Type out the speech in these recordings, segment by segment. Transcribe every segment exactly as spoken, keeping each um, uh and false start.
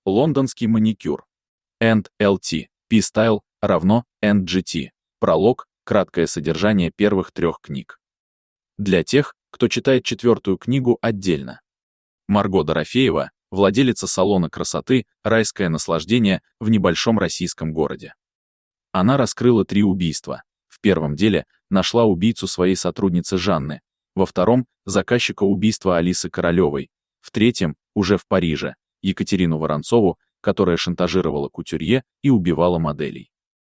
Лондонский маникюр. энд эл ти. P-Style равно энд джи ти. Пролог. Краткое содержание первых трех книг. Для тех, кто читает четвертую книгу отдельно. Марго Дорофеева, владелица салона красоты «Райское наслаждение» в небольшом российском городе. Она раскрыла три убийства. В первом деле нашла убийцу своей сотрудницы Жанны, во втором — заказчика убийства Алисы Королевой, в третьем, уже в Париже, Екатерину Воронцову, которая шантажировала кутюрье и убивала моделей.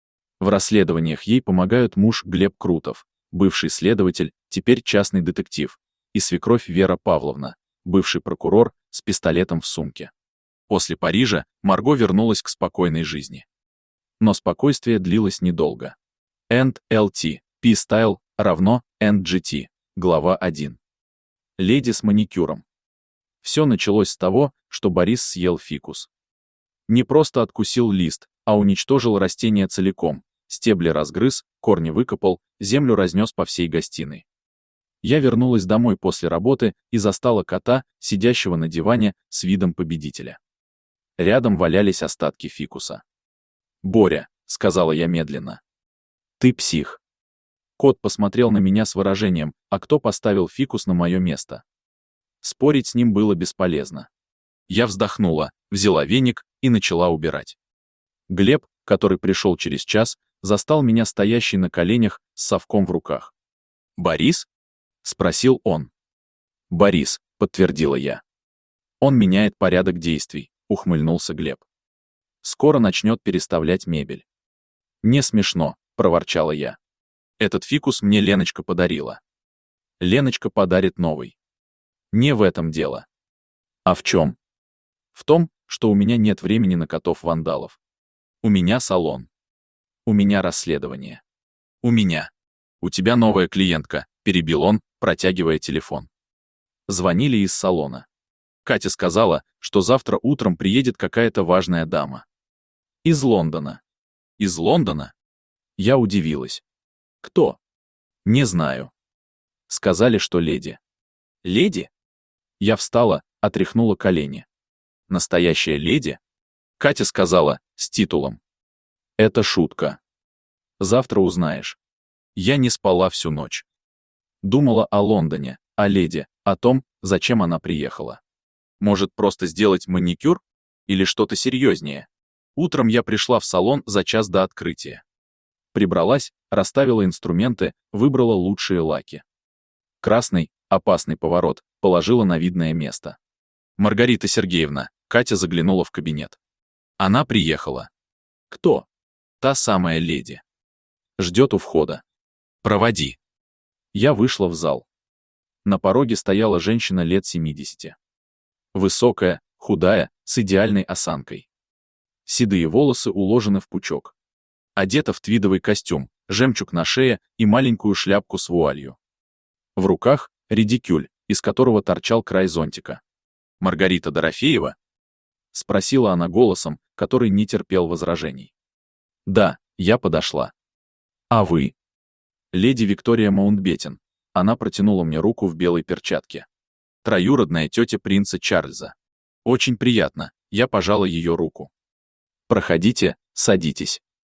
В расследованиях ей помогают муж Глеб Крутов, бывший следователь, теперь частный детектив, и свекровь Вера Павловна, бывший прокурор с пистолетом в сумке. После Парижа Марго вернулась к спокойной жизни. Но спокойствие длилось недолго. энд эл ти. P-Style равно энд джи ти. Глава один. Леди с маникюром. Все началось с того, что Борис съел фикус. Не просто откусил лист, а уничтожил растение целиком, стебли разгрыз, корни выкопал, землю разнес по всей гостиной. Я вернулась домой после работы и застала кота, сидящего на диване с видом победителя. Рядом валялись остатки фикуса. «Боря», — сказала я медленно, — «ты псих». Кот посмотрел на меня с выражением: «А кто поставил фикус на мое место?» Спорить с ним было бесполезно. Я вздохнула, взяла веник и начала убирать. Глеб, который пришел через час, застал меня стоящей на коленях с совком в руках. «Борис?» — спросил он. «Борис», — подтвердила я. «Он меняет порядок действий», — ухмыльнулся Глеб. «Скоро начнет переставлять мебель». «Не смешно», — проворчала я. «Этот фикус мне Леночка подарила». «Леночка подарит новый». «Не в этом дело». «А в чем?» «В том, что у меня нет времени на котов-вандалов. У меня салон. У меня расследование. У меня. У тебя новая клиентка», — перебил он, протягивая телефон. Звонили из салона. Катя сказала, что завтра утром приедет какая-то важная дама. Из Лондона. Из Лондона? Я удивилась. Кто? Не знаю. Сказали, что леди. Леди? Я встала, отряхнула колени. Настоящая леди? Катя сказала, с титулом. Это шутка. Завтра узнаешь. Я не спала всю ночь. Думала о Лондоне, о леди, о том, зачем она приехала. Может, просто сделать маникюр? Или что-то серьезнее? Утром я пришла в салон за час до открытия. Прибралась, расставила инструменты, выбрала лучшие лаки. Красный, опасный поворот, положила на видное место. «Маргарита Сергеевна», Катя заглянула в кабинет. Она приехала. Кто? Та самая леди. Ждет у входа. Проводи. Я вышла в зал. На пороге стояла женщина лет семидесяти. Высокая, худая, с идеальной осанкой. Седые волосы уложены в пучок. Одета в твидовый костюм, жемчуг на шее и маленькую шляпку с вуалью. В руках редикюль, из которого торчал край зонтика. «Маргарита Дорофеева?» — спросила она голосом, который не терпел возражений. «Да», — я подошла. «А вы?» «Леди Виктория Маунтбеттен». Она протянула мне руку в белой перчатке. «Троюродная тетя принца Чарльза». «Очень приятно», — я пожала ее руку. «Проходите, садитесь».